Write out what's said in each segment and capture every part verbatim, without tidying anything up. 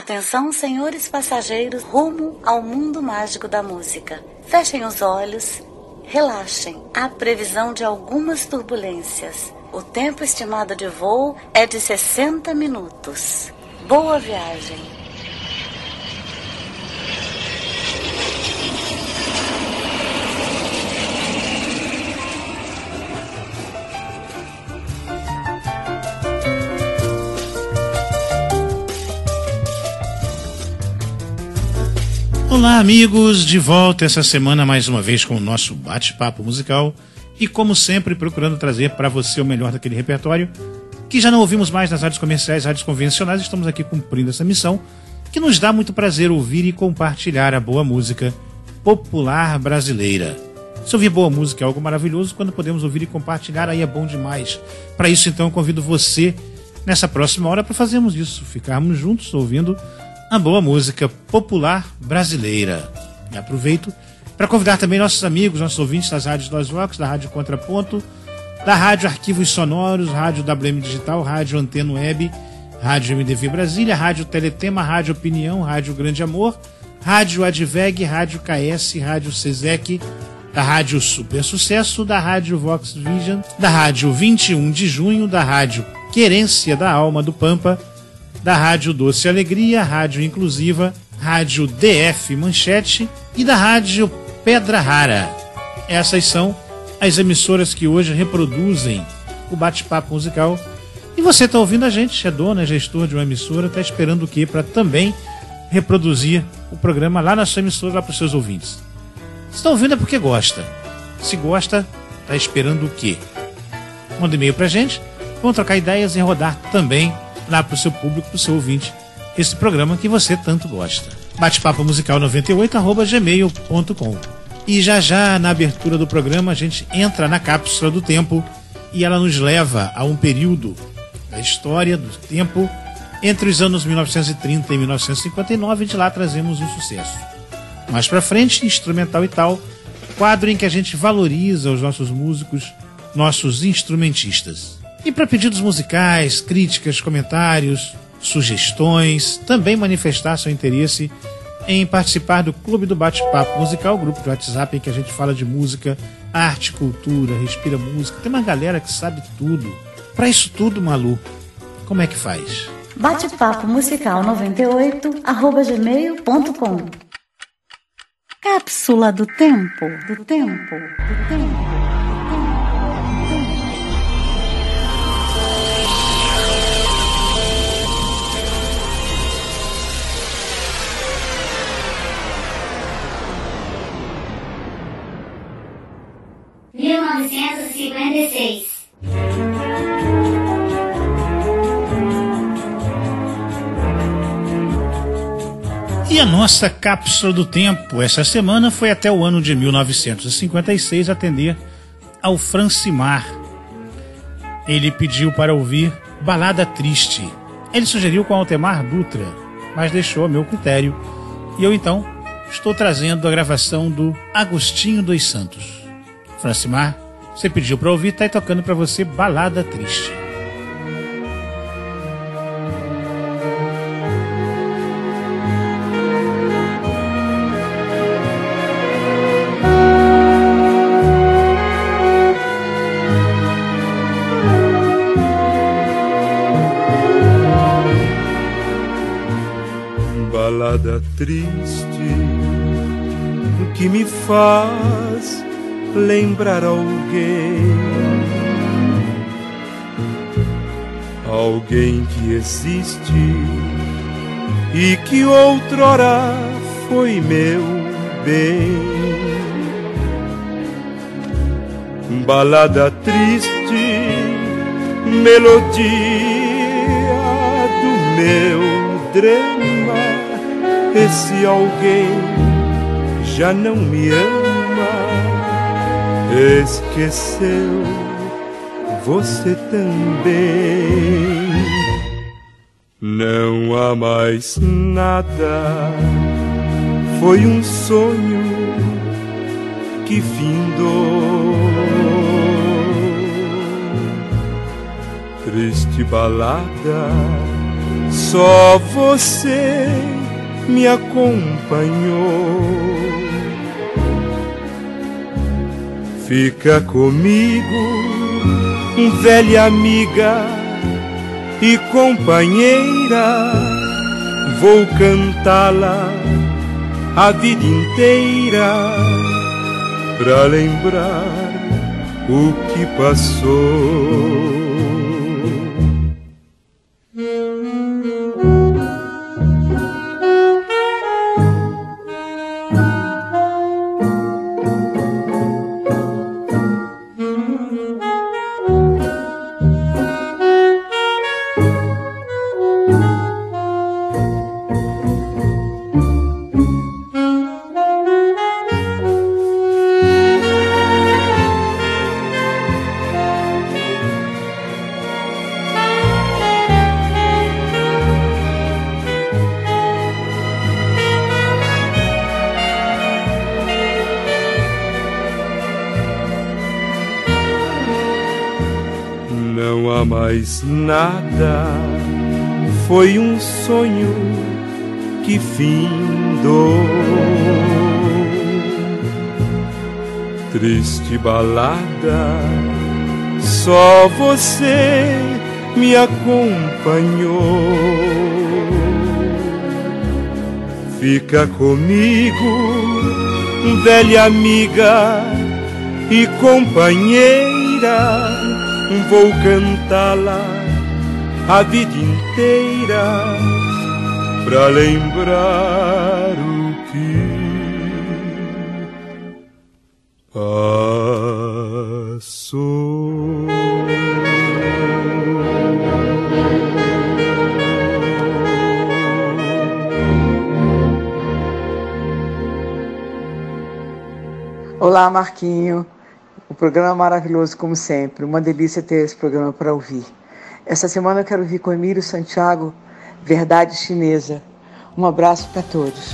Atenção, senhores passageiros, rumo ao mundo mágico da música. Fechem os olhos, relaxem. Há previsão de algumas turbulências. O tempo estimado de voo é de sessenta minutos. Boa viagem. Olá, amigos, de volta essa semana mais uma vez com o nosso bate-papo musical e, como sempre, procurando trazer para você o melhor daquele repertório que já não ouvimos mais nas rádios comerciais, rádios convencionais. Estamos aqui cumprindo essa missão que nos dá muito prazer ouvir e compartilhar a boa música popular brasileira. Se ouvir boa música é algo maravilhoso, quando podemos ouvir e compartilhar aí é bom demais. Para isso, então, eu convido você nessa próxima hora para fazermos isso, ficarmos juntos ouvindo a boa música popular brasileira. E aproveito para convidar também nossos amigos, nossos ouvintes das rádios Los Rocks, da Rádio Contraponto, da Rádio Arquivos Sonoros, Rádio W M Digital, Rádio Antena Web, Rádio M D V Brasília, Rádio Teletema, Rádio Opinião, Rádio Grande Amor, Rádio Adveg, Rádio K S, Rádio Sesec, da Rádio Super Sucesso, da Rádio Vox Vision, da Rádio vinte e um de junho, da Rádio Querência da Alma do Pampa, da Rádio Doce Alegria, Rádio Inclusiva, Rádio D F Manchete e da Rádio Pedra Rara. Essas são as emissoras que hoje reproduzem o bate-papo musical. E você está ouvindo a gente, é dono, é gestor de uma emissora, está esperando o quê para também reproduzir o programa lá na sua emissora, lá para os seus ouvintes? Se está ouvindo é porque gosta. Se gosta, está esperando o quê? Manda e-mail para a gente, vamos trocar ideias e rodar também lá para o seu público, para o seu ouvinte, esse programa que você tanto gosta. Bate-papo musical noventa e oito arroba gmail ponto com. E já já, na abertura do programa, a gente entra na cápsula do tempo e ela nos leva a um período da história do tempo entre os anos mil novecentos e trinta e mil novecentos e cinquenta e nove, e de lá trazemos um sucesso. Mais pra frente, instrumental e tal, quadro em que a gente valoriza os nossos músicos, nossos instrumentistas. E para pedidos musicais, críticas, comentários, sugestões, também manifestar seu interesse em participar do Clube do Bate-Papo Musical, grupo de WhatsApp em que a gente fala de música, arte, cultura, respira música. Tem uma galera que sabe tudo. Para isso tudo, Malu, como é que faz? Bate-papo musical noventa e oito arroba gmail ponto com. Cápsula do tempo, do tempo, do tempo. mil novecentos e cinquenta e seis. E a nossa cápsula do tempo essa semana foi até o ano de mil novecentos e cinquenta e seis atender ao Francimar. Ele pediu para ouvir Balada Triste. Ele sugeriu com Altemar Dutra, mas deixou a meu critério. E eu então estou trazendo a gravação do Agostinho dos Santos. Francimar, você pediu para ouvir, tá aí tocando para você Balada Triste. Balada triste que me faz lembrar alguém, alguém que existe e que outrora foi meu bem. Balada triste, melodia do meu drama, esse alguém já não me ama. Esqueceu você também. Não há mais nada, foi um sonho que findou. Triste balada, só você me acompanhou. Fica comigo, velha amiga e companheira, vou cantá-la a vida inteira pra lembrar o que passou. Não há mais nada, foi um sonho que findou. Triste balada, só você me acompanhou. Fica comigo, velha amiga e companheira, vou cantá-la a vida inteira pra lembrar o que passou. Olá, Marquinho. O programa é maravilhoso, como sempre. Uma delícia ter esse programa para ouvir. Essa semana eu quero ouvir com Emílio Santiago, Verdade Chinesa. Um abraço para todos.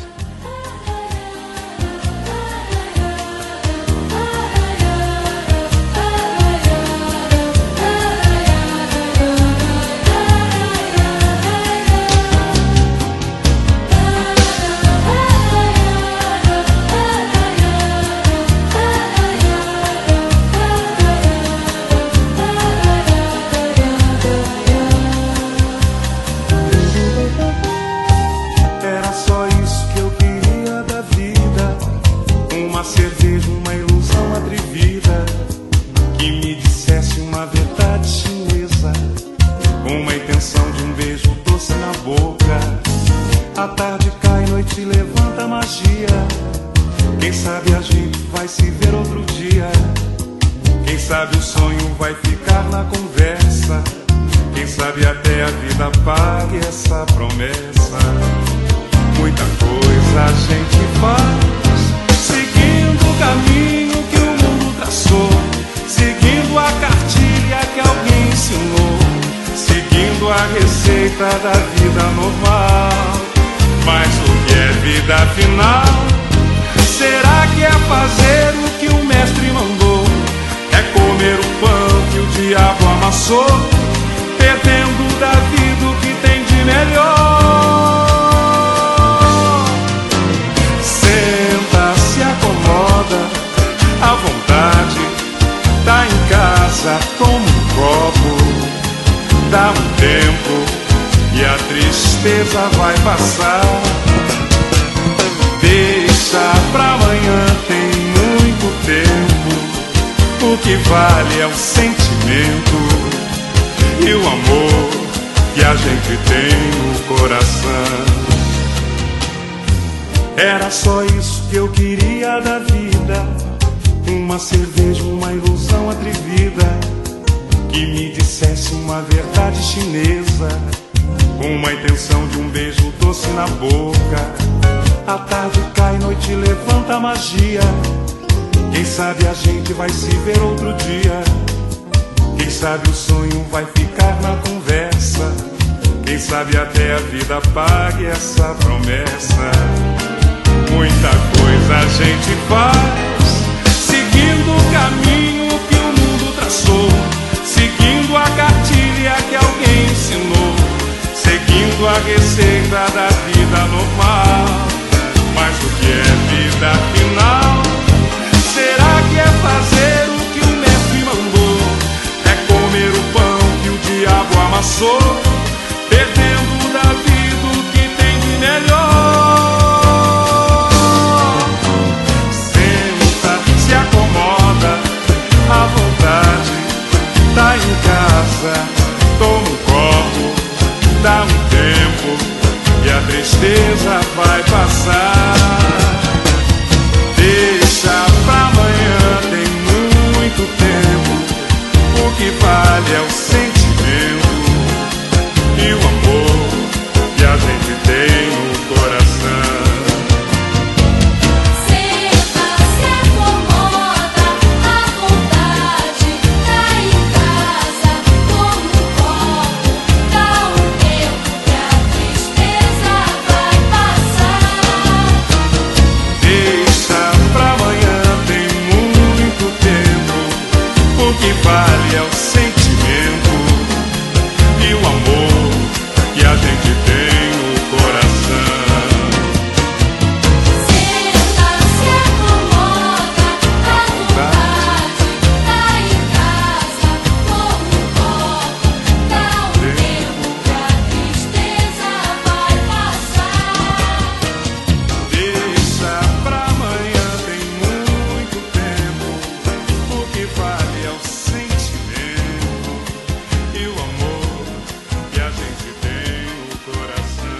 Era só isso que eu queria da vida, uma cerveja, uma ilusão atrevida, que me dissesse uma verdade chinesa, com uma intenção de um beijo doce na boca. A tarde cai, noite levanta a magia, quem sabe a gente vai se ver outro dia, quem sabe o sonho vai ficar na conversa, quem sabe até a vida pague essa promessa. Muita coisa a gente faz, seguindo o caminho que o mundo traçou, seguindo a cartilha que alguém ensinou, seguindo a afinal, será que é fazer o que o mestre mandou? É comer o pão que o diabo amassou, perdendo da vida o que tem de melhor. Senta, se acomoda, à vontade, tá em casa, toma um copo, dá um tempo e a tristeza vai passar. Deixa pra amanhã, tem muito tempo. O que vale é o sentimento e o amor que a gente tem no coração. Senta, se acomoda, à vontade, tá em casa, toma um copo, dá um tempo que a tristeza vai passar. Deixa pra amanhã, tem muito tempo. O que vale é o sentimento e o amor que a gente tem no coração. Senta, se acomoda, à vontade, tá em casa, toma um copo, dá um tempo que a tristeza vai passar. Deixa pra amanhã, tem muito tempo. O que vale é o sentimento e o amor que a gente tem no coração.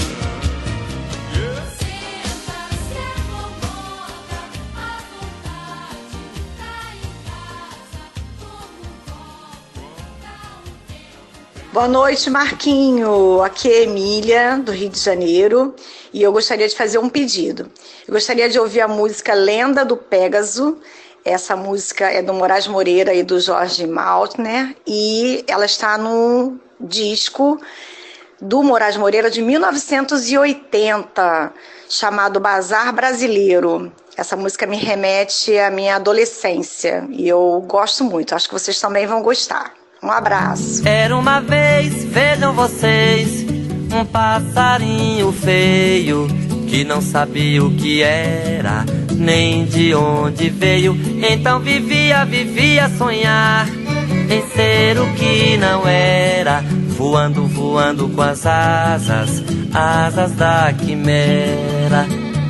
Yeah. Senta, se acomoda, à vontade, tá em casa, toma um copo, dá um tempo. Boa noite, Marquinho. Aqui é Emília, do Rio de Janeiro, e eu gostaria de fazer um pedido. Eu gostaria de ouvir a música Lenda do Pégaso. Essa música é do Moraes Moreira e do Jorge Maltner, e ela está no disco do Moraes Moreira de mil novecentos e oitenta, chamado Bazar Brasileiro. Essa música me remete à minha adolescência e eu gosto muito. Acho que vocês também vão gostar. Um abraço. Era uma vez, vejam vocês, um passarinho feio que não sabia o que era, nem de onde veio. Então vivia, vivia a sonhar em ser o que não era, voando, voando com as asas, asas da quimera.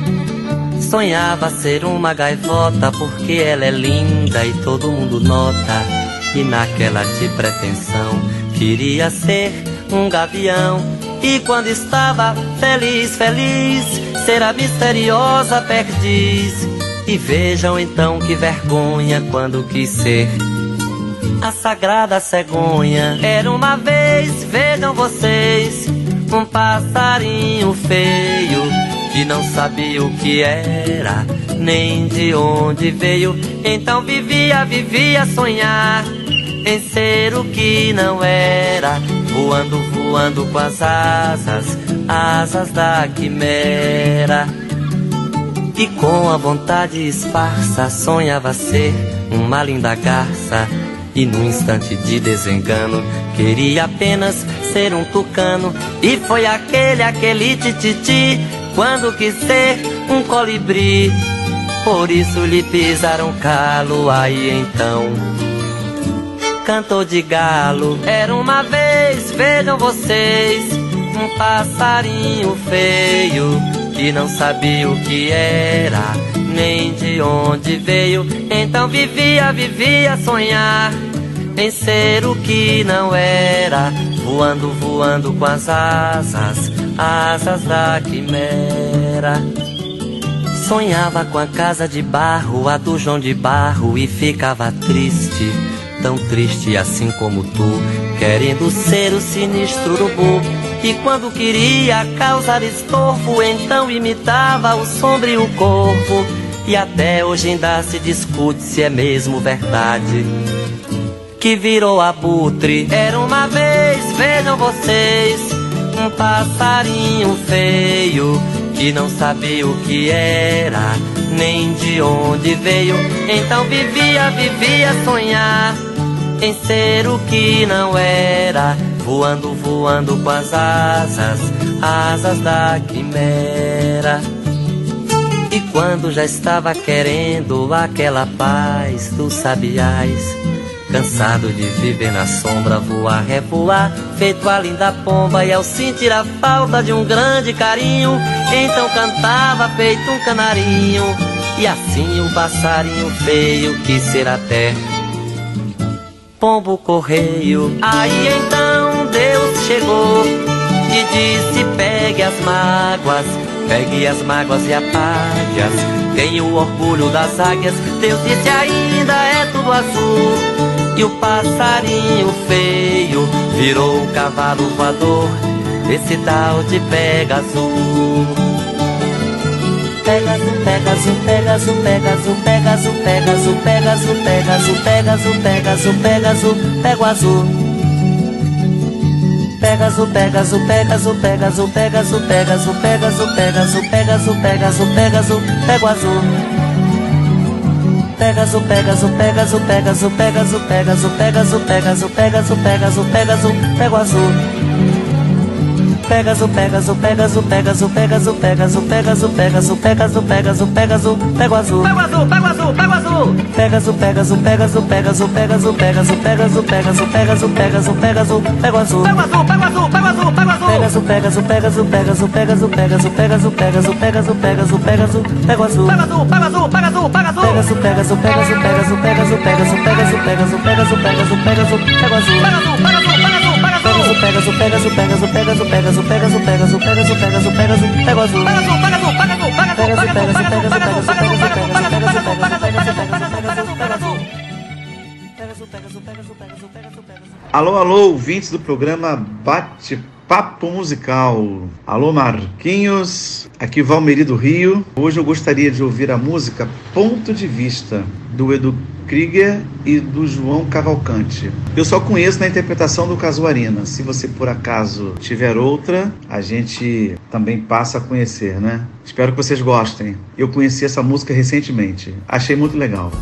Sonhava ser uma gaivota porque ela é linda e todo mundo nota. E naquela de pretensão queria ser um gavião. E quando estava feliz, feliz, ser a misteriosa perdiz. E vejam então que vergonha quando quis ser a sagrada cegonha. Era uma vez, vejam vocês, um passarinho feio que não sabia o que era, nem de onde veio. Então vivia, vivia a sonhar em ser o que não era, voando, voando com as asas, asas da quimera. E com a vontade esparsa sonhava ser uma linda garça. E no instante de desengano queria apenas ser um tucano. E foi aquele, aquele tititi quando quis ser um colibri. Por isso lhe pisaram calo, aí então cantou de galo. Era uma vez, vejam vocês, um passarinho feio que não sabia o que era, nem de onde veio. Então vivia, vivia a sonhar em ser o que não era, voando, voando com as asas, asas da quimera. Sonhava com a casa de barro, a do João de Barro, e ficava triste, tão triste assim como tu, querendo ser o sinistro urubu. E quando queria causar estorvo, então imitava o sombrio corvo. E até hoje ainda se discute se é mesmo verdade que virou abutre. Era uma vez, vejam vocês, um passarinho feio que não sabia o que era, nem de onde veio. Então vivia, vivia a sonhar em ser o que não era, voando, voando com as asas, asas da quimera. E quando já estava querendo aquela paz dos sabiás. Cansado de viver na sombra, voar, revoar, feito a linda pomba. E ao sentir a falta de um grande carinho, então cantava feito um canarinho. E assim o passarinho feio quis ser até pombo correio. Aí então Deus chegou e disse: pegue as mágoas, pegue as mágoas e apague-as. Tenha o orgulho das águias, Deus disse: ainda é tudo azul. E o passarinho feio virou um cavalo voador, esse tal de Pegasus. Pegasus, Pegasus, Pegasus, Pegasus, Pegasus, Pegasus, Pegasus, Pegasus, Pegasus, Pegasus, Pegasus, pego azul. Pegasus, Pegasus, Pegasus, Pegasus, Pegasus, Pegasus, Pegasus, Pegasus, Pegasus, Pegasus, Pegasus, pego azul. Pegasus, Pegasus, Pegasus, Pegasus, Pegasus, Pegasus, Pegasus, Pegasus, Pegasus, Pegasus, Pegasus, pego azul. Pegasus, Pegasus, Pegasus, Pegasus, Pegasus, Pegasus, Pegasus, Pegasus, Pegasus, Pegasus, Pegasus, pego azul. Pego azul, pego azul, pego azul. Pegasus, Pegasus, Pegasus, Pegasus, Pegasus, Pegasus, Pegasus, Pegasus, Pegasus, Pegasus, Pegasus, pego azul. Pego azul, pego azul, pego azul, pego azul. Pegasus, Pegasus, Pegasus, Pegasus, Pegasus, Pegasus, Pegasus, Pegasus, Pegasus, Pegasus, Pegasus, pego azul. Pego azul, pego azul, pego azul, pego azul. Pegasus, Pegasus, Pegasus, Pegasus, Pegasus, Pegasus, Pegasus, Pegasus, Pegasus, Pegasus, Pegasus, pego azul. Pego azul, pego azul, pego azul, pego azul. Pegasus, Pegasus, Pegasus, Pegasus, Pegasus, Pegasus, Pegasus, Pegasus, Pegasus, Pegasus, Pegasus, pego azul. Pegasus, Pegasus, Pegasus, Pegasus, Alô, alô, ouvintes do programa Bate-Papo Musical. Alô, Marquinhos, aqui Valmeri do Rio. Hoje eu gostaria de ouvir a música Ponto de Vista, do Edu Krieger e do João Cavalcante. Eu só conheço na interpretação do Casuarina. Se você por acaso tiver outra, a gente também passa a conhecer, né? Espero que vocês gostem. Eu conheci essa música recentemente. Achei muito legal.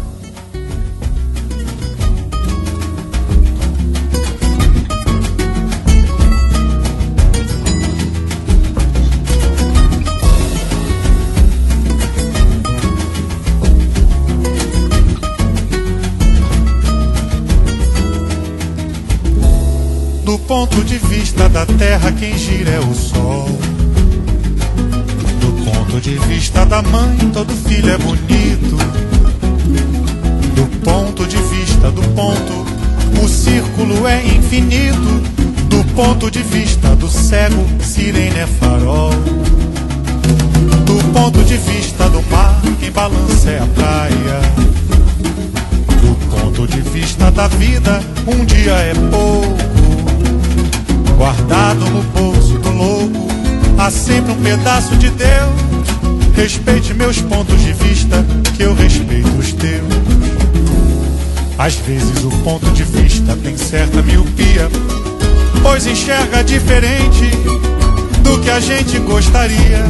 Do ponto de vista da terra, quem gira é o sol. Do ponto de vista da mãe, todo filho é bonito. Do ponto de vista do ponto, o círculo é infinito. Do ponto de vista do cego, sirene é farol. Do ponto de vista do mar, quem balança é a praia. Do ponto de vista da vida, um dia é pouco. Guardado no bolso do louco, há sempre um pedaço de Deus. Respeite meus pontos de vista, que eu respeito os teus. Às vezes o ponto de vista tem certa miopia, pois enxerga diferente do que a gente gostaria.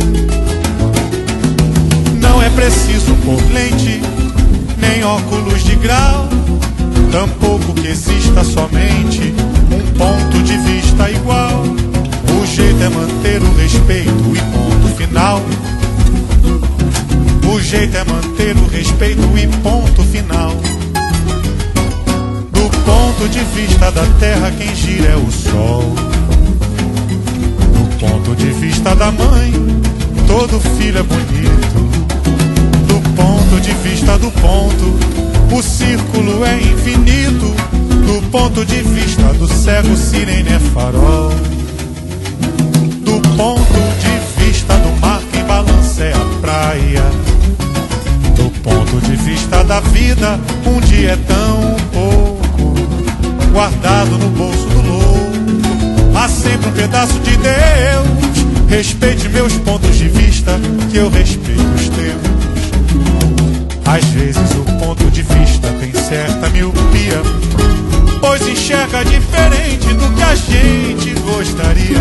Não é preciso pôr lente, nem óculos de grau, tampouco que exista somente um ponto de vista igual. O jeito é manter o respeito e ponto final. O jeito é manter o respeito e ponto final. Do ponto de vista da terra, quem gira é o sol. Do ponto de vista da mãe, todo filho é bonito. Do ponto de vista do ponto, o círculo é infinito. Do ponto de vista do cego, sirene é farol. Do ponto de vista do mar, quem balança é a praia. Do ponto de vista da vida, um dia é tão pouco. Guardado no bolso do louco, há sempre um pedaço de Deus. Respeite meus pontos de vista, que eu respeito os teus. Às vezes o ponto de vista tem certa miopia, pois enxerga diferente do que a gente gostaria.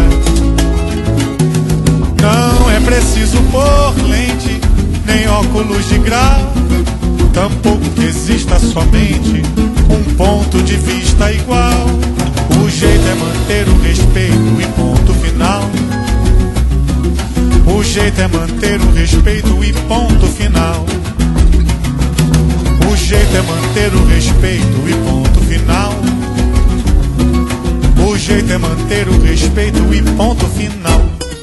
Não é preciso pôr lente, nem óculos de grau, tampouco que exista somente um ponto de vista igual. O jeito é manter o respeito e ponto final. O jeito é manter o respeito e ponto final. O jeito é manter o respeito e ponto final. O jeito é manter o respeito e ponto final.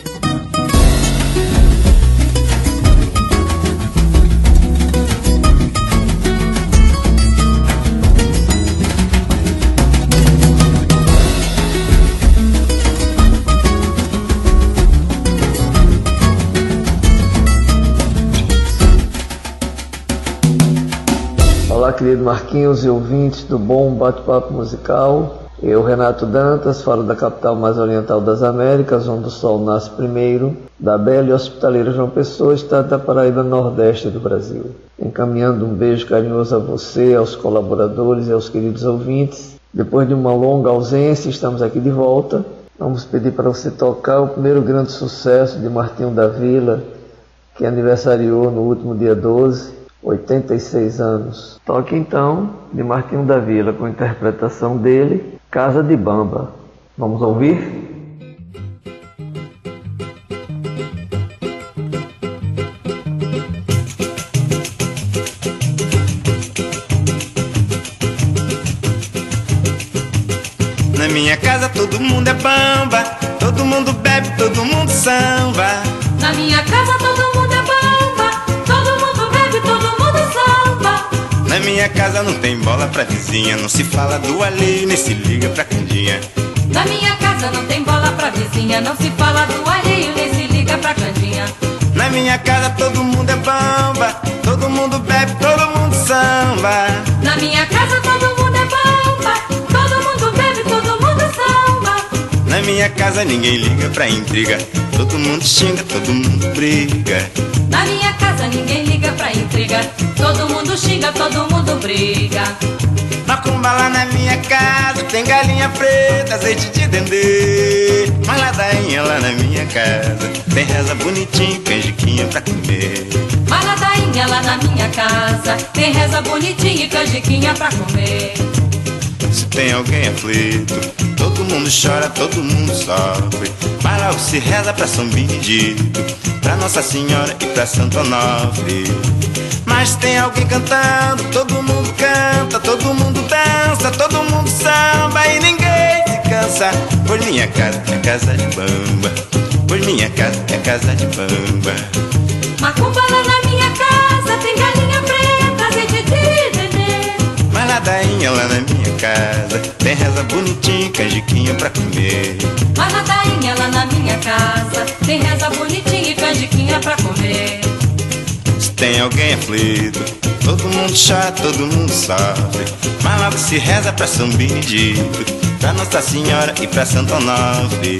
Olá, querido Marquinhos e ouvintes do Bom Bate-Papo Musical. Eu, Renato Dantas, falo da capital mais oriental das Américas, onde o sol nasce primeiro, da bela e hospitaleira João Pessoa, estado da Paraíba, nordeste do Brasil. Encaminhando um beijo carinhoso a você, aos colaboradores e aos queridos ouvintes. Depois de uma longa ausência, estamos aqui de volta. Vamos pedir para você tocar o primeiro grande sucesso de Martinho da Vila, que aniversariou no último dia doze, oitenta e seis anos. Toque então, de Martinho da Vila, com a interpretação dele, Casa de Bamba. Vamos ouvir? Na minha casa todo mundo é bamba, todo mundo bebe, todo mundo samba. Na minha casa todo mundo é bamba, todo mundo bebe, todo mundo samba. Na minha casa não tem bola pra vizinha, não se fala do alheio, nem se liga pra candinha. Na minha casa não tem bola pra vizinha, não se fala do alheio, nem se liga pra candinha. Na minha casa todo mundo é bamba, todo mundo bebe, todo mundo samba. Na minha casa todo mundo é bamba, todo mundo bebe, todo mundo samba. Na minha casa ninguém liga pra intriga, todo mundo xinga, todo mundo briga. Na minha casa ninguém liga pra intriga, todo mundo xinga, todo mundo briga. Macumba lá na minha casa, tem galinha preta, azeite de dendê. Mas ladainha lá na minha casa, tem reza bonitinha, canjiquinha pra comer. Mas ladainha lá na minha casa, tem reza bonitinha e canjiquinha pra comer. Se tem alguém aflito, todo mundo chora, todo mundo sofre. Mas logo se reza pra São Benedito, pra Nossa Senhora e pra Santo Onofre. Mas tem alguém cantando, todo mundo canta, todo mundo dança, todo mundo samba e ninguém se cansa. Pois minha casa é casa de bamba, pois minha casa é casa de bamba. Macumba lá na minha casa, tem galinha preta, azeite de dendê. Mas ladainha lá na minha casa, tem reza bonitinha, canjiquinha pra comer. Mas ladainha lá na minha casa, tem reza bonitinha e canjiquinha pra comer. Se tem alguém aflito, todo mundo chora, todo mundo sofre. Mas logo se reza pra São Benedito, pra Nossa Senhora e pra Santo Onofre.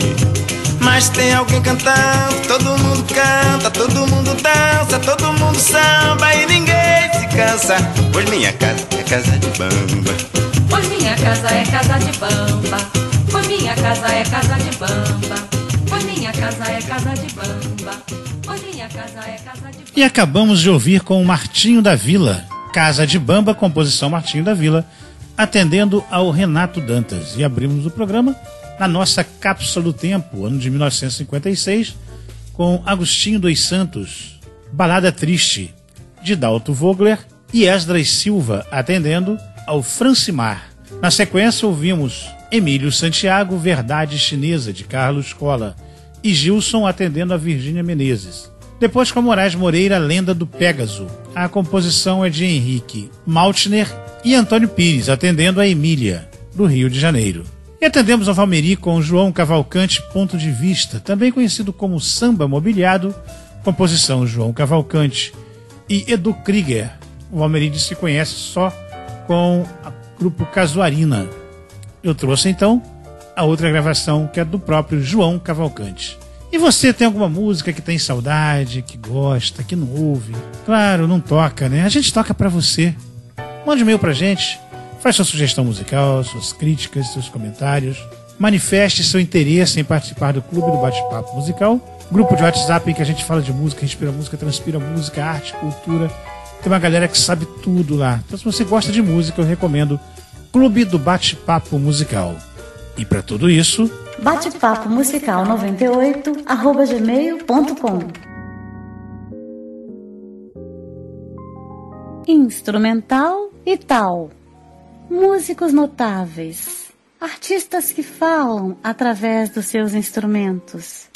Mas tem alguém cantando, todo mundo canta, todo mundo dança, todo mundo samba e ninguém se cansa. Pois minha casa é casa de bamba, pois minha casa é casa de bamba, pois minha casa é casa de bamba, pois minha casa é casa de bamba, pois minha casa é casa de bamba. E acabamos de ouvir com o Martinho da Vila, Casa de Bamba, composição Martinho da Vila, atendendo ao Renato Dantas. E abrimos o programa na nossa Cápsula do Tempo, ano de mil novecentos e cinquenta e seis, com Agostinho dos Santos, Balada Triste, de Dalto Vogler e Esdras Silva, atendendo ao Francimar. Na sequência ouvimos Emílio Santiago, Verdade Chinesa, de Carlos Cola, e Gilson atendendo a Virgínia Menezes. Depois com Moraes Moreira, Lenda do Pégaso. A composição é de Henrique Maltner e Antônio Pires, atendendo a Emília, do Rio de Janeiro. E atendemos ao Valmeri com João Cavalcante, Ponto de Vista, também conhecido como Samba Mobiliado, composição João Cavalcante e Edu Krieger. O Valmeri se conhece só com o grupo Casuarina. Eu trouxe então a outra gravação, que é do próprio João Cavalcante. E você tem alguma música que tem saudade, que gosta, que não ouve? Claro, não toca, né? A gente toca pra você. Mande um e-mail pra gente, faz sua sugestão musical, suas críticas, seus comentários. Manifeste seu interesse em participar do Clube do Bate-Papo Musical, grupo de WhatsApp em que a gente fala de música, respira música, transpira música, arte, cultura. Tem uma galera que sabe tudo lá. Então, se você gosta de música, eu recomendo Clube do Bate-Papo Musical. E para tudo isso, batepapo musical noventa e oito arroba gmail ponto com. Instrumental e tal. Músicos notáveis. Artistas que falam através dos seus instrumentos.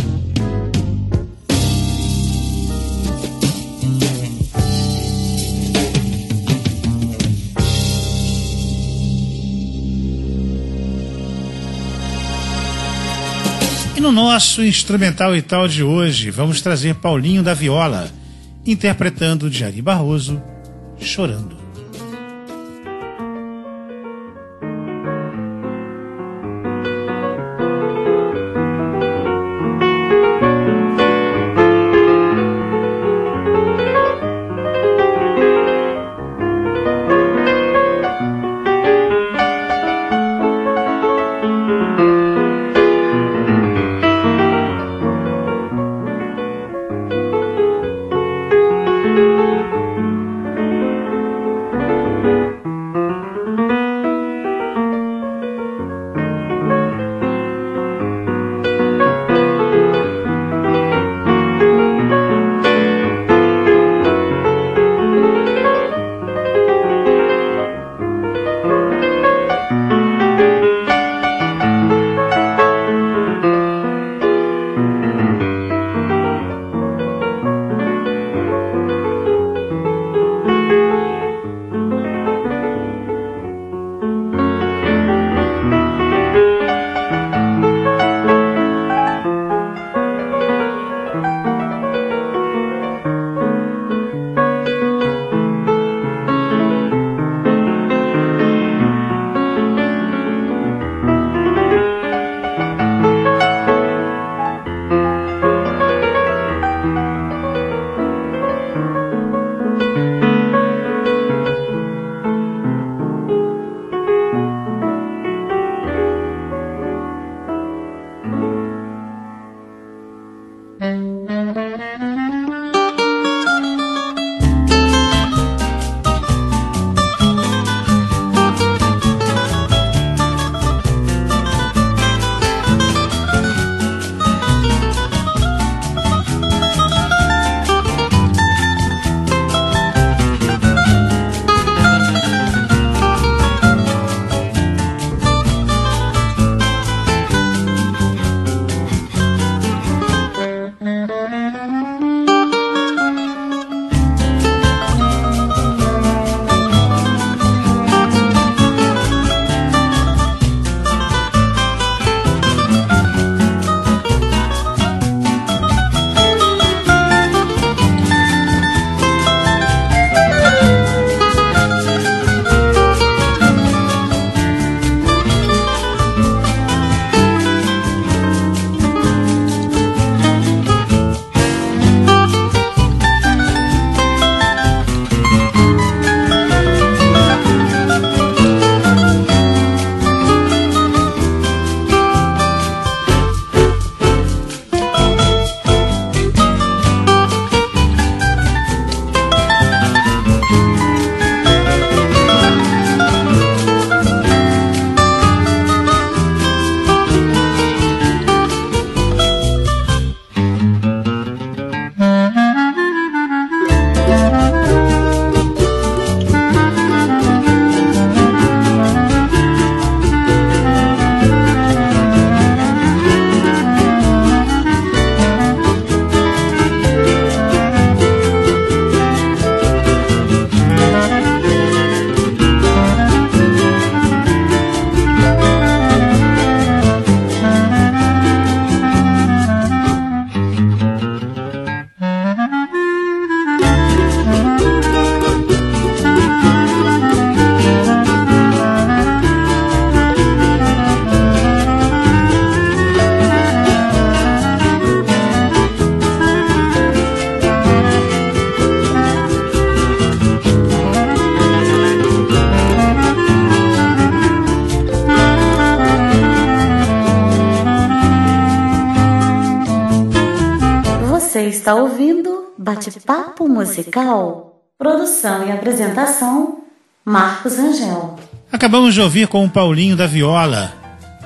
E no nosso instrumental e tal de hoje, vamos trazer Paulinho da Viola, interpretando Jari Barroso, Chorando. Você está ouvindo Bate-Papo Musical. Produção e apresentação, Marcos Rangel. Acabamos de ouvir com o Paulinho da Viola,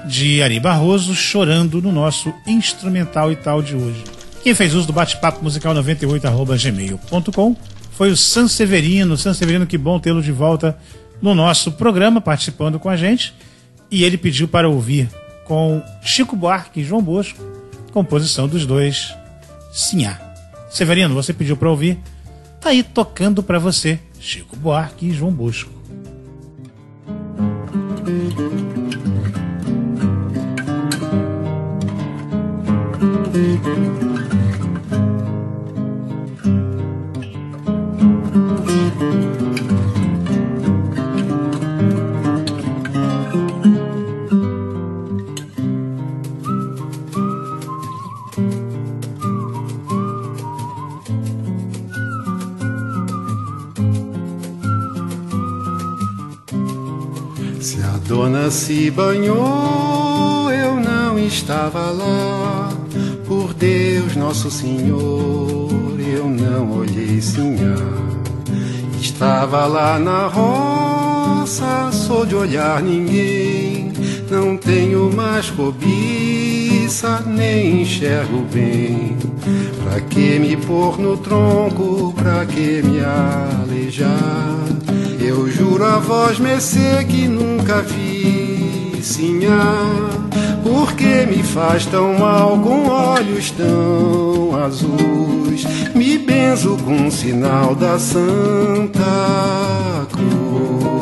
de Ari Barroso, Chorando, no nosso instrumental e tal de hoje. Quem fez uso do bate-papo musical noventa e oito arroba gmail ponto com foi o Sanseverino. Sanseverino, que bom tê-lo de volta no nosso programa, participando com a gente. E ele pediu para ouvir com Chico Buarque e João Bosco, composição dos dois, Sinhá. Severino, você pediu para ouvir, tá aí tocando para você, Chico Buarque e João Bosco. Se a dona se banhou, eu não estava lá. Por Deus, Nosso Senhor, eu não olhei Sinhá. Estava lá na roça, sou de olhar ninguém. Não tenho mais cobiça, nem enxergo bem. Pra que me pôr no tronco, pra que me aleijar? Eu juro a vós, mercê, que nunca vi Sinhá. Por que me faz tão mal com olhos tão azuis? Me benzo com um sinal da Santa Cruz.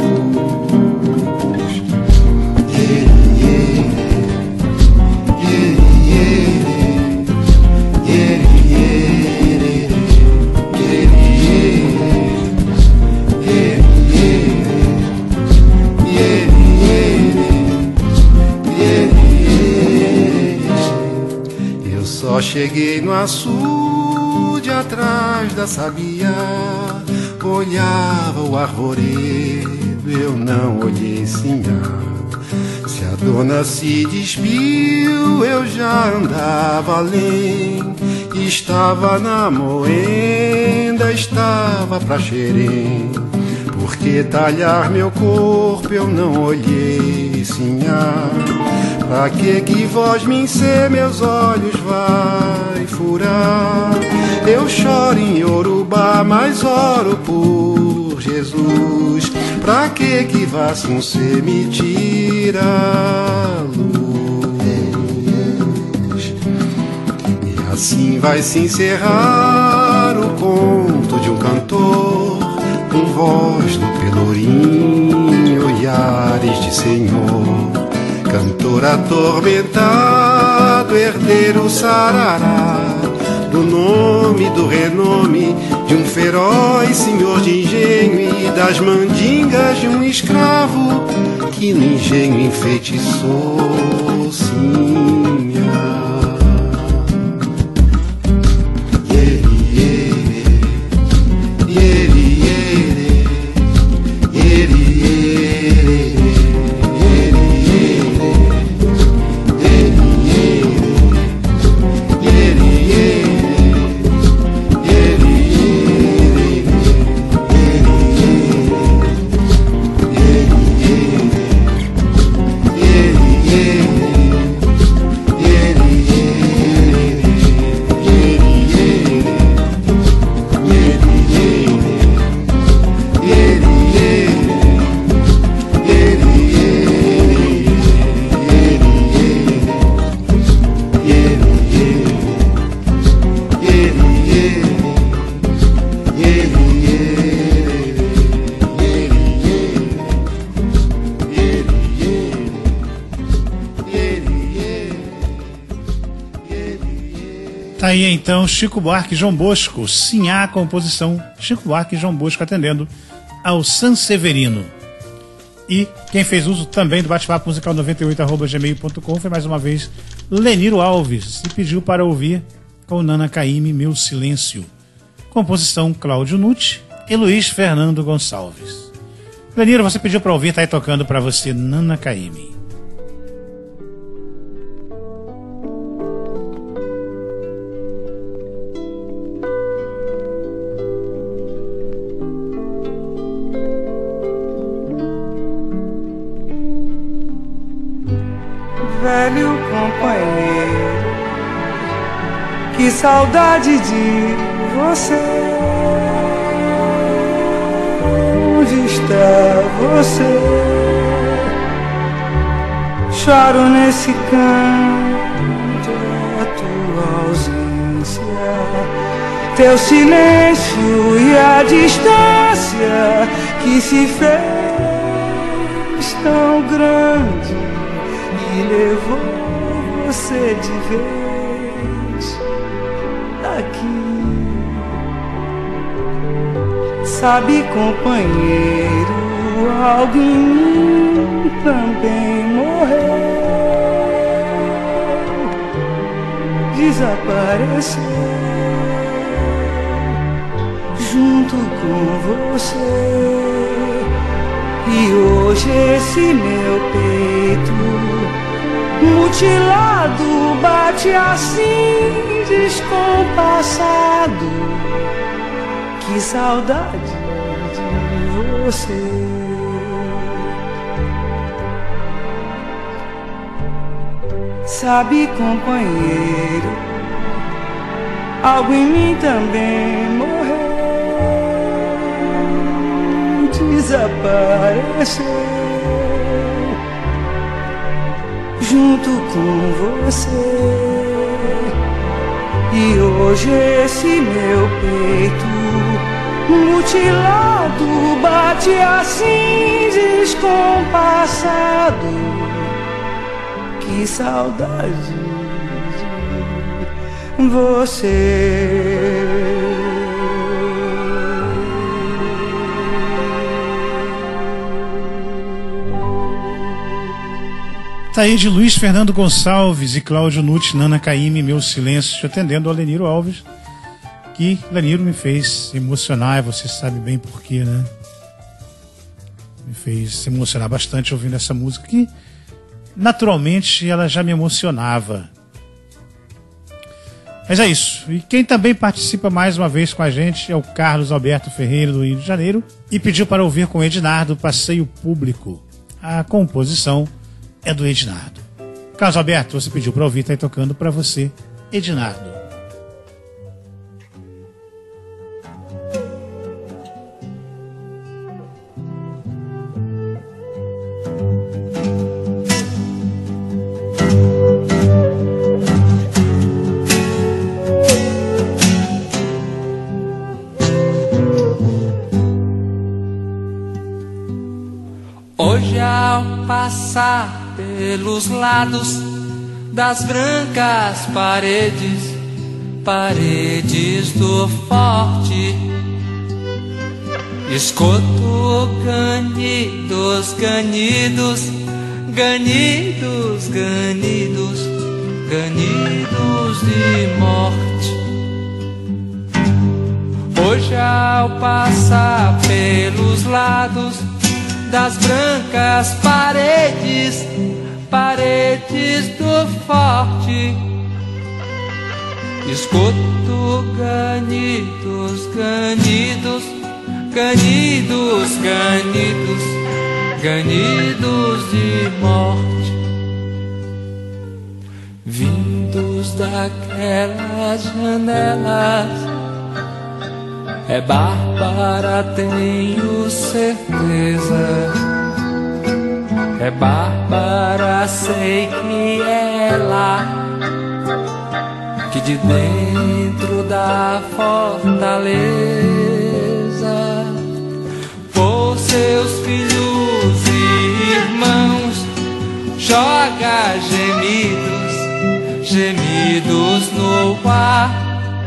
Só cheguei no açude atrás da sabiá, olhava o arvoredo, eu não olhei Sinhá. Se a dona se despiu, eu já andava além, estava na moenda, estava pra Xerém. Por que talhar meu corpo, eu não olhei Sinhá. Pra que que vós me encer, meus olhos vai furar? Eu choro em Yorubá, mas oro por Jesus. Pra que que vá-se um ser me tira a luz? E assim vai se encerrar o conto de um cantor, com voz do pelourinho e ares de senhor. Cantor atormentado, herdeiro sarará, do nome, do renome de um feroz senhor de engenho e das mandingas de um escravo que no engenho enfeitiçou Sinhá. Tá aí então Chico Buarque e João Bosco, Sinhá, composição Chico Buarque e João Bosco atendendo ao Sanseverino. E quem fez uso também do bate-papo musical noventa e oito arroba gmail ponto com foi mais uma vez Leniro Alves e pediu para ouvir com Nana Caymmi, Meu Silêncio, composição Cláudio Nucci e Luiz Fernando Gonçalves. Leniro, você pediu para ouvir, tá aí tocando para você Nana Caymmi. velho companheiro, que saudade de você. Onde está você? Choro nesse canto a tua ausência, teu silêncio e a distância que se fez tão grande e levou você de vez daqui. Sabe, companheiro, algo em mim também morreu, desapareceu junto com você. E hoje esse meu peito mutilado bate assim descompassado. Que saudade de você. Sabe, companheiro, algo em mim também morreu, desapareceu junto com você. E hoje esse meu peito mutilado bate assim descompassado. Que saudade de você. Tá aí de Luiz Fernando Gonçalves e Cláudio Nutt, Nana Caymmi, Meu Silêncio, atendendo ao Leniro Alves, que Leniro me fez emocionar, e você sabe bem porquê, né? Me fez se emocionar bastante ouvindo essa música, que naturalmente ela já me emocionava. Mas é isso. E quem também participa mais uma vez com a gente é o Carlos Alberto Ferreira, do Rio de Janeiro, e pediu para ouvir com Ednardo Passeio Público. A composição é do Ednardo. Carlos Alberto, você pediu para ouvir, tá aí tocando para você, Ednardo. Hoje ao passar pelos lados das brancas paredes, paredes do forte, escuto ganidos, ganidos, ganidos, ganidos, ganidos de morte. Hoje ao passar pelos lados das brancas paredes, paredes do forte, escuto ganidos, ganidos, ganidos, ganidos, ganidos de morte, vindos daquelas janelas. É Bárbara, tenho certeza. É Bárbara, sei que é ela, que de dentro da fortaleza, por seus filhos e irmãos, joga gemidos, gemidos no ar.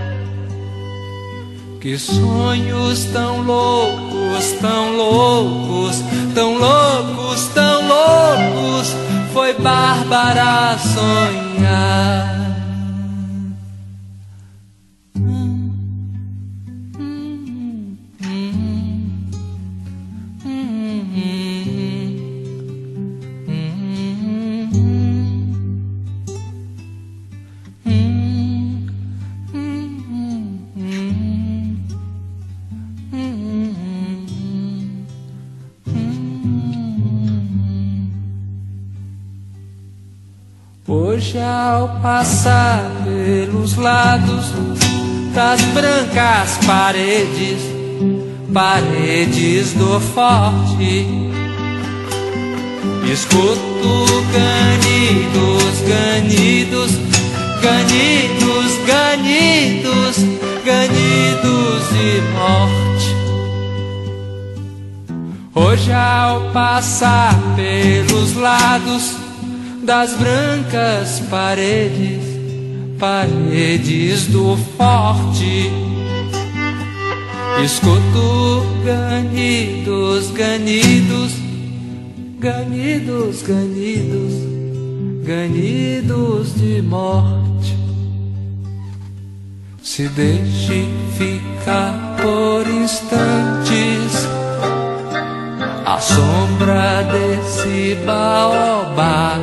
Que sonhos tão loucos, tão loucos, tão loucos, tão loucos, foi Bárbara sonhar. Hoje ao passar pelos lados das brancas paredes, paredes do forte, escuto ganidos, ganidos, ganidos, ganidos, ganidos de morte. Hoje ao passar pelos lados das brancas paredes, paredes do forte, escuto ganidos, ganidos, ganidos, ganidos, ganidos de morte. Se deixe ficar por instantes à sombra desse baobá,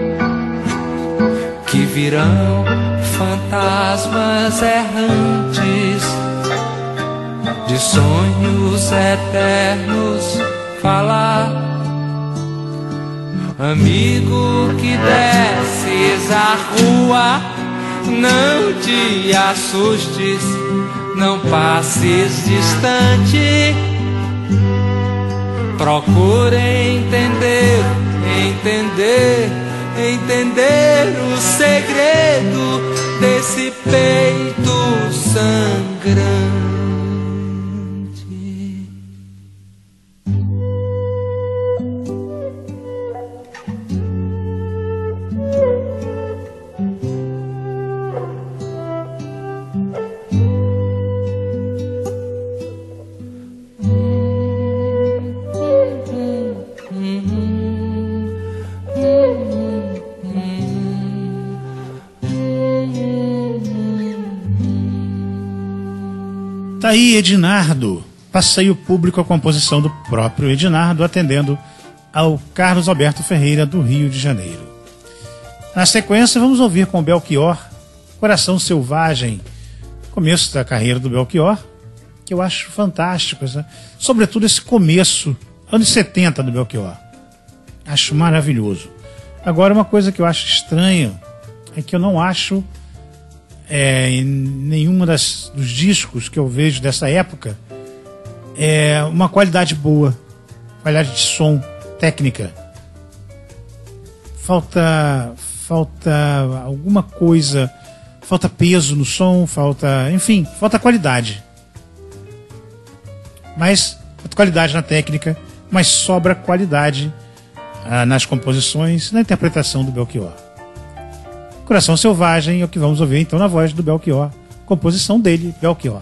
que virão fantasmas errantes de sonhos eternos falar. Amigo que desces a rua, não te assustes, não passes distante. Procure entender, entender, entender o segredo desse peito sangrante. Tá aí Ednardo, passeio público, a composição do próprio Ednardo, atendendo ao Carlos Alberto Ferreira, do Rio de Janeiro. Na sequência, vamos ouvir com Belchior, Coração Selvagem, começo da carreira do Belchior, que eu acho fantástico, né? Sobretudo esse começo, anos setenta do Belchior. Acho maravilhoso. Agora, uma coisa que eu acho estranho é que eu não acho É, em nenhuma das, dos discos que eu vejo dessa época é uma qualidade boa, qualidade de som, técnica. Falta, falta alguma coisa, falta peso no som, falta, enfim, falta qualidade. Mas falta qualidade na técnica, mas sobra qualidade ah, nas composições, na interpretação do Belchior. Coração Selvagem é o que vamos ouvir então na voz do Belchior, composição dele, Belchior.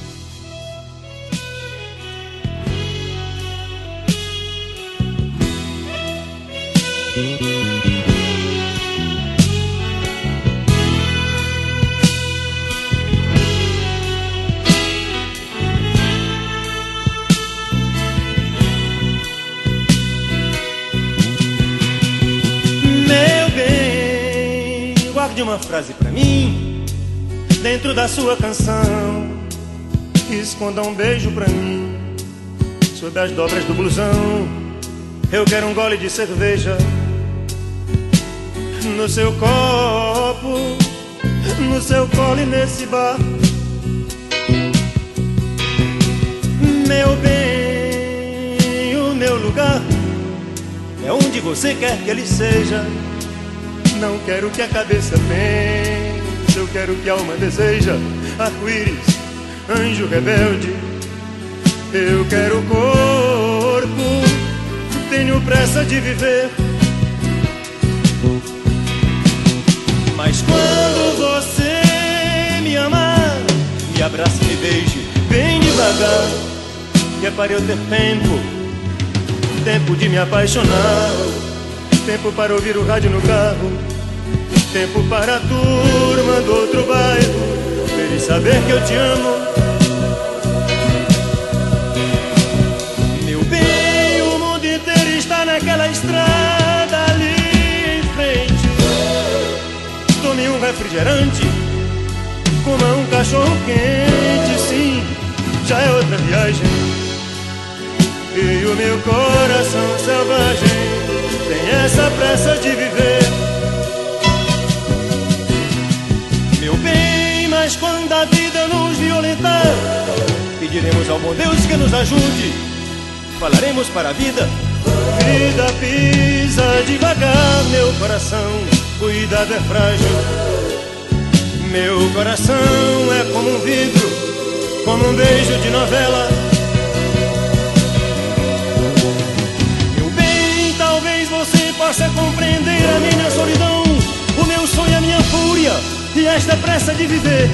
Guarde uma frase pra mim dentro da sua canção, esconda um beijo pra mim sob as dobras do blusão. Eu quero um gole de cerveja no seu copo, no seu colo e nesse bar. Meu bem, o meu lugar é onde você quer que ele seja. Não quero que a cabeça pense, eu quero que a alma deseja. Arco-íris, anjo rebelde, eu quero o corpo, tenho pressa de viver. Mas quando você me amar, me abrace e me beije bem devagar, que é para eu ter tempo, tempo de me apaixonar, tempo para ouvir o rádio no carro, tempo para a turma do outro bairro ver e saber que eu te amo. Meu bem, o mundo inteiro está naquela estrada ali em frente. Tome um refrigerante, coma um cachorro quente, sim, já é outra viagem. E o meu coração selvagem tem essa pressa de viver. Mas quando a vida nos violentar, pediremos ao bom Deus que nos ajude. Falaremos para a vida: vida, pisa devagar, meu coração, cuidado, é frágil. Meu coração é como um vidro, como um beijo de novela. Meu bem, talvez você possa compreender a minha solidão, o meu sonho, a minha fúria e esta pressa de viver.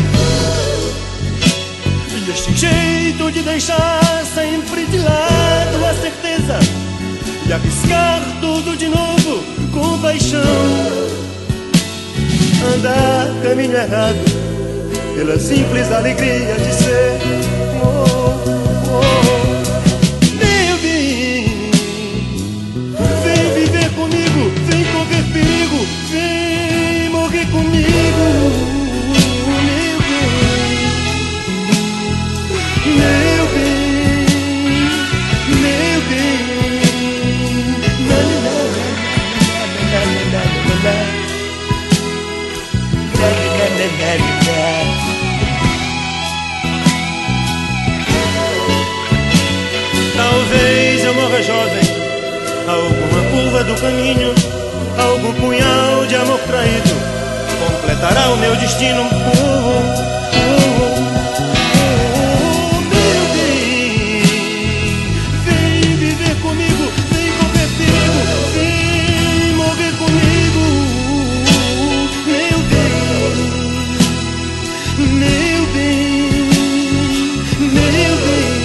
E este jeito de deixar sempre de lado a certeza e arriscar tudo de novo com paixão. Andar caminho errado pela simples alegria de ser. Oh, oh. Meu bem, vem viver comigo, vem correr perigo, vem morrer comigo. Meu bem, meu bem, meu bem. La, la, la, la, la, la, la. Talvez eu morra jovem, alguma curva do caminho, algum punhal de amor traído completará o meu destino. Uh, uh, uh, meu bem, vem viver comigo, vem correr perigo, vem morrer comigo. Meu bem, meu bem, meu bem.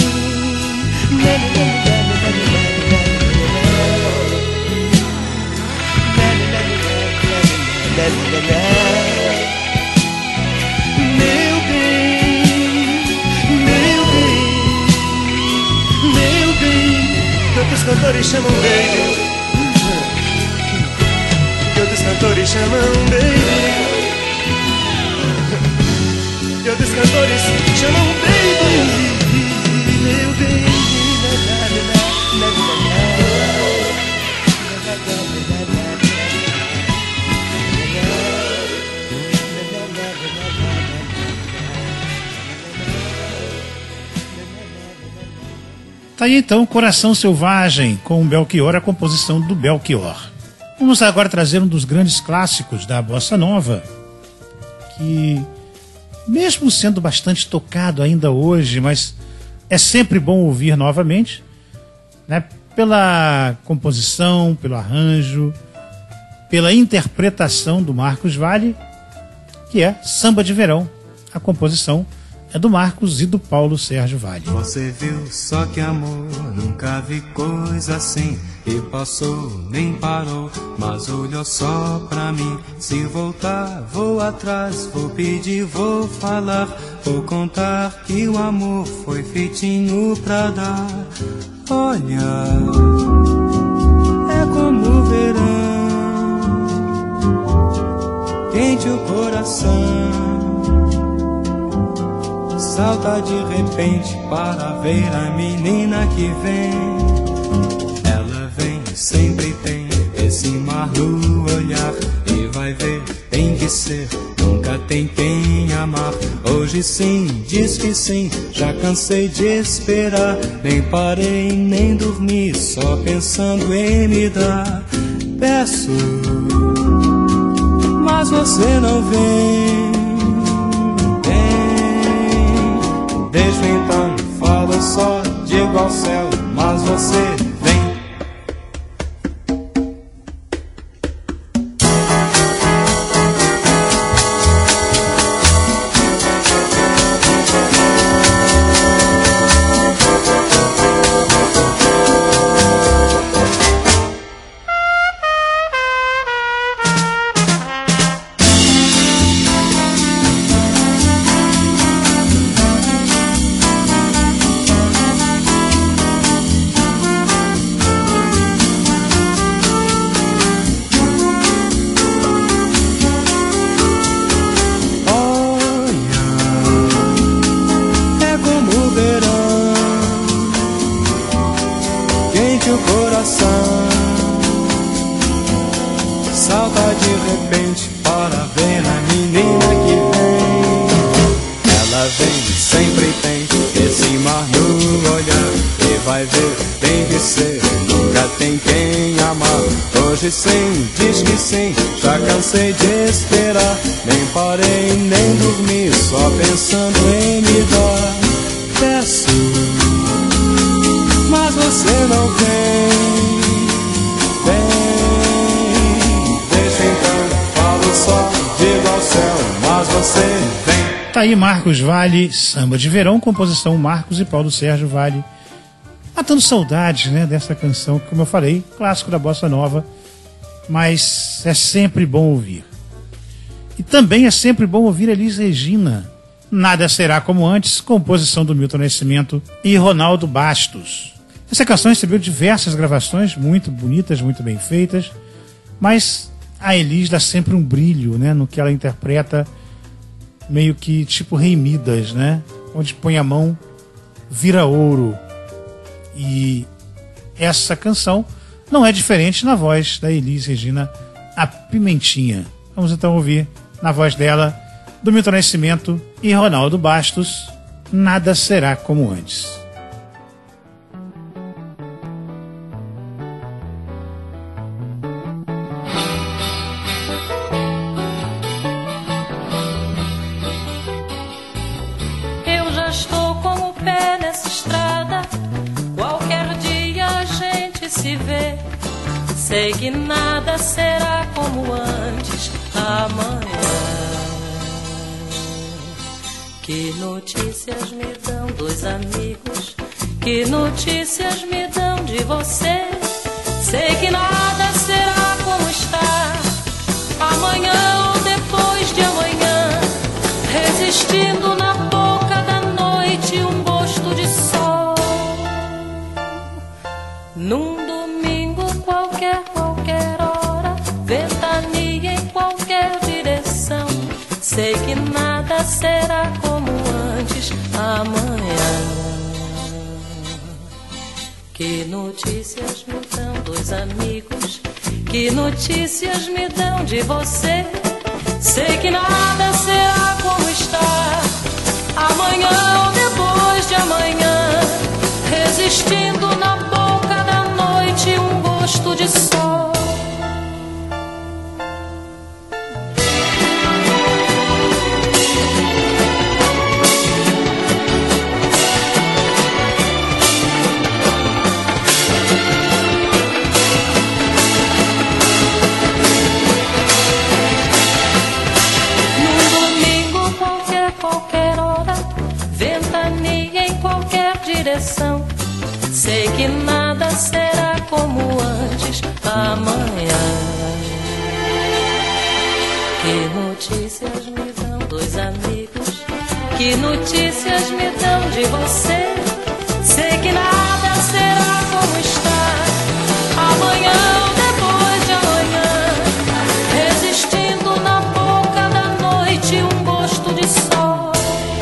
Meu bem, meu bem, meu bem. Que outros cantores chamam baby, que outros cantores chamam baby, que outros cantores chamam baby. Meu bem, tá aí então Coração Selvagem, com o Belchior, a composição do Belchior. Vamos agora trazer um dos grandes clássicos da Bossa Nova, que mesmo sendo bastante tocado ainda hoje, mas é sempre bom ouvir novamente, né? Pela composição, pelo arranjo, pela interpretação do Marcos Valle, que é Samba de Verão. A composição é do Marcos e do Paulo Sérgio Valle. Você viu só que amor, nunca vi coisa assim. E passou, nem parou, mas olhou só pra mim. Se voltar, vou atrás, vou pedir, vou falar, vou contar que o amor foi feitinho pra dar. Olha, é como o verão, quente o coração, salta de repente para ver a menina que vem. Ela vem, sempre tem esse mar no olhar, e vai ver, tem que ser, nunca tem quem amar. Hoje sim, diz que sim, já cansei de esperar, nem parei, nem dormi, só pensando em me dar. Peço, mas você não vem. Deixa então, falo só, digo ao céu, mas você vem. Salta de repente para ver a menina que vem. vai ver, tem que ser, nunca tem quem amar. Hoje sim, diz que sim, já cansei de esperar. Nem parei, nem dormi, só pensando em me dar. Peço, mas você não vem. Vem, deixa então, falo só, digo ao céu, mas você vem. Tá aí Marcos Valle, Samba de Verão, composição Marcos e Paulo Sérgio Valle. Matando saudades, né, dessa canção, que, como eu falei, clássico da Bossa Nova, mas é sempre bom ouvir. E também é sempre bom ouvir Elis Regina, Nada Será Como Antes, composição do Milton Nascimento e Ronaldo Bastos. Essa canção recebeu diversas gravações, muito bonitas, muito bem feitas, mas a Elis dá sempre um brilho, né, no que ela interpreta, meio que tipo Rei Midas, né, onde põe a mão, vira ouro. E essa canção não é diferente na voz da Elis Regina, a Pimentinha. Vamos então ouvir na voz dela, do Milton Nascimento e Ronaldo Bastos, Nada Será Como Antes. Eu já estou com o pé nessa estrada, qualquer dia a gente se vê. Sei que nada será como antes amanhã. Que notícias me dão dois amigos? Que notícias me dão de você? Sei que nada será como está amanhã ou depois de amanhã, resistindo na boca da noite um gosto de sol. Num domingo qualquer, qualquer hora, ventania em qualquer direção. Sei que nada será como antes amanhã. Que notícias me dão dois amigos? Que notícias me dão de você? Sei que nada será como está amanhã ou depois de amanhã, resistindo na boca da noite um gosto de sol. Sei que nada será como antes amanhã. Que notícias me dão dois amigos? Que notícias me dão de você? Sei que nada será como está amanhã ou depois de amanhã, resistindo na boca da noite um gosto de sol.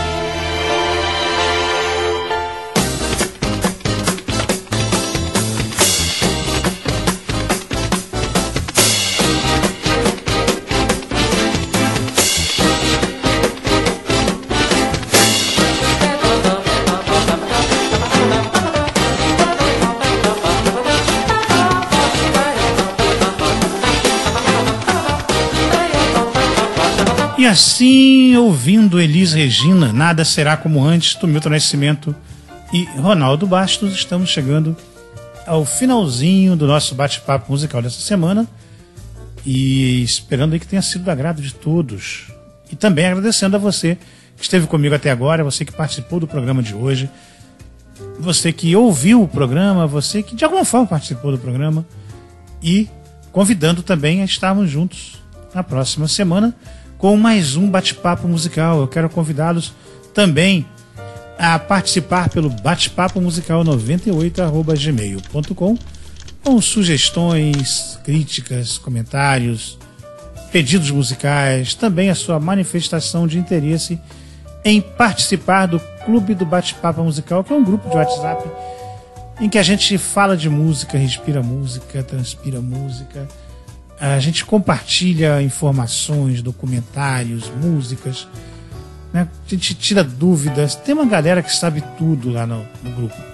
E assim, ouvindo Elis Regina, Nada Será Como Antes, do Milton Nascimento e Ronaldo Bastos, estamos chegando ao finalzinho do nosso bate-papo musical dessa semana e esperando aí que tenha sido do agrado de todos. E também agradecendo a você que esteve comigo até agora, você que participou do programa de hoje, você que ouviu o programa, você que de alguma forma participou do programa, e convidando também a estarmos juntos na próxima semana com mais um bate-papo musical. Eu quero convidá-los também a participar pelo bate-papo musical noventa e oito arroba gmail ponto com com sugestões, críticas, comentários, pedidos musicais, também a sua manifestação de interesse em participar do Clube do Bate-Papo Musical, que é um grupo de WhatsApp em que a gente fala de música, respira música, transpira música. A gente compartilha informações, documentários, músicas, né? A gente tira dúvidas. Tem uma galera que sabe tudo lá no, no grupo.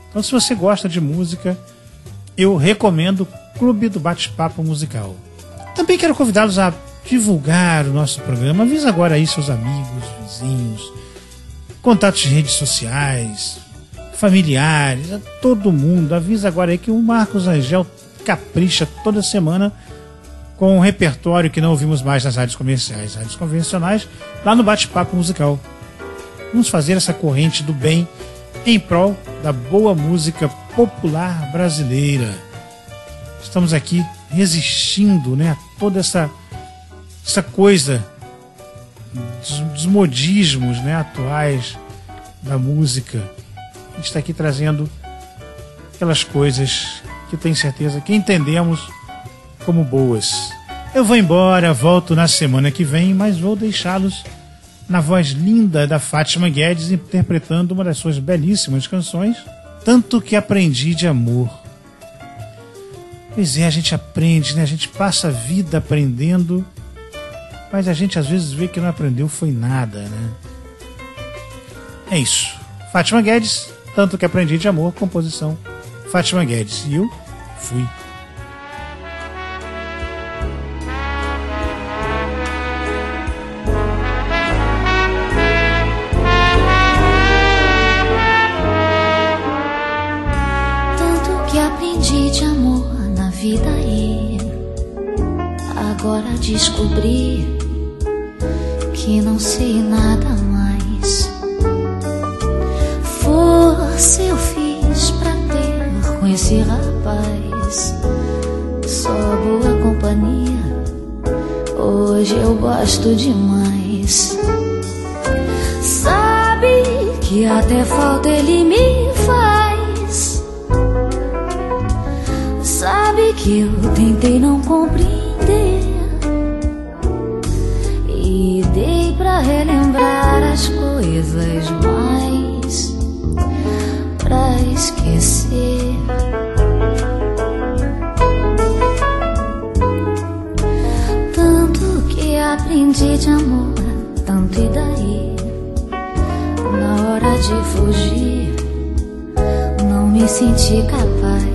Então, se você gosta de música, eu recomendo o Clube do Bate-Papo Musical. Também quero convidá-los a divulgar o nosso programa. Avisa agora aí seus amigos, vizinhos, contatos de redes sociais, familiares, a todo mundo. Avisa agora aí que o Marcos Rangel capricha toda semana com um repertório que não ouvimos mais nas rádios comerciais, rádios convencionais, lá no Bate-Papo Musical. Vamos fazer essa corrente do bem em prol da boa música popular brasileira. Estamos aqui resistindo, né, a toda essa, essa coisa dos, dos modismos, né, atuais da música. A gente está aqui trazendo aquelas coisas que tenho certeza que entendemos como boas. Eu vou embora, volto na semana que vem, mas vou deixá-los na voz linda da Fátima Guedes, interpretando uma das suas belíssimas canções, Tanto Que Aprendi de Amor. Pois é, a gente aprende, né? A gente passa a vida aprendendo, mas a gente às vezes vê que não aprendeu foi nada, né? É isso. Fátima Guedes, Tanto Que Aprendi de Amor, composição Fátima Guedes. E eu fui. De amor na vida e agora descobri que não sei nada mais. Força eu fiz pra ter com esse rapaz, só boa companhia, hoje eu gosto demais. Sabe que até falta ele me faz. Sabe que eu tentei não compreender e dei pra relembrar as coisas, mas pra esquecer. Tanto que aprendi de amor, tanto e daí, na hora de fugir, não me senti capaz.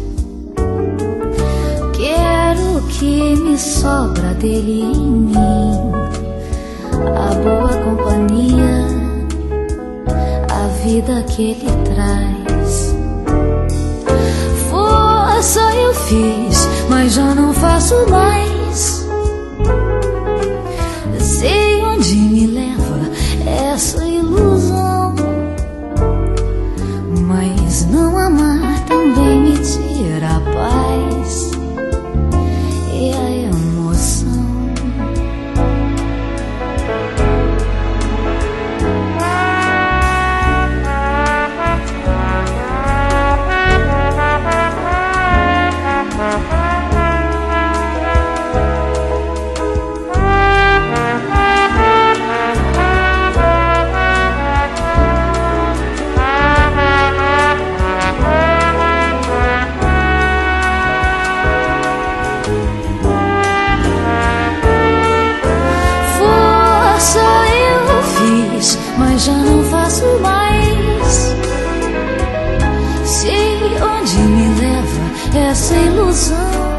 Quero que me sobra dele em mim, a boa companhia, a vida que ele traz. Força eu fiz, mas já não faço mais. Sei onde me leva essa ilusão, mas não amar também me tira a paz e a emoção. Mas já não faço mais. Sei onde me leva essa ilusão,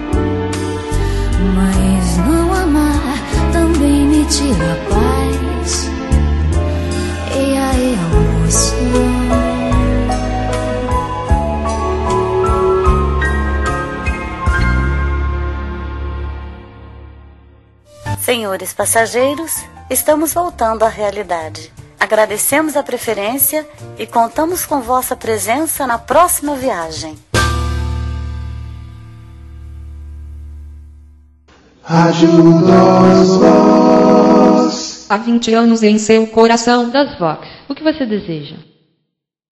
mas não amar também me tira a paz e a emoção. Senhores passageiros, estamos voltando à realidade. Agradecemos a preferência e contamos com vossa presença na próxima viagem. Rádio das Vox. Há vinte anos em seu coração das Vox. O que você deseja?